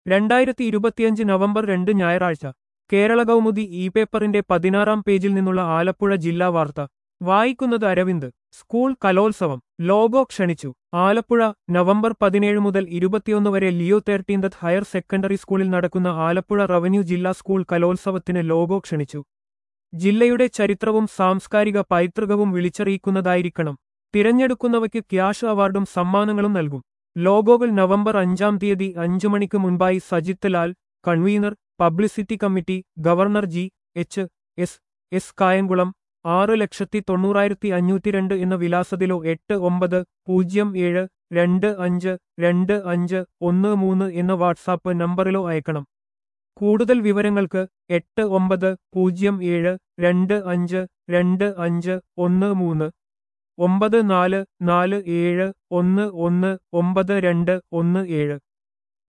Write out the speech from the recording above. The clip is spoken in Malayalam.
2025 നവംബർ 2 ഞായറാഴ്ച കേരള കൗമുദി ഇ പേപ്പറിന്റെ 16-ാം പേജിൽ നിന്നുള്ള ആലപ്പുഴ ജില്ലാ വാർത്ത വായിക്കുന്നത് അരവിന്ദ്. സ്കൂൾ കലോത്സവം ലോഗോ ക്ഷണിച്ചു. ആലപ്പുഴ നവംബർ 17 മുതൽ 21 വരെ ലിയോ 13th ഹയർ സെക്കൻഡറി സ്കൂളിൽ നടക്കുന്ന ആലപ്പുഴ റവന്യൂ ജില്ലാ സ്കൂൾ കലോത്സവത്തിന് ലോഗോ ക്ഷണിച്ചു. ജില്ലയുടെ ചരിത്രവും സാംസ്കാരിക പൈതൃകവും വിളിച്ചറിയിക്കുന്നതായിരിക്കണം. തിരഞ്ഞെടുക്കുന്നവയ്ക്ക് ക്യാഷ് അവാർഡും സമ്മാനങ്ങളും നൽകും. ലോഗോകൾ നവംബർ 5-ാം തീയതി 5 മണിക്ക് മുൻപായി Sajith Lal, convener, publicity committee, governor GHS Kayamkulam 6,90,502 എന്ന വിലാസത്തിലോ 8907252513 എന്ന വാട്സാപ്പ് നമ്പറിലോ അയക്കണം. കൂടുതൽ വിവരങ്ങൾക്ക് 8907252513 9447119217.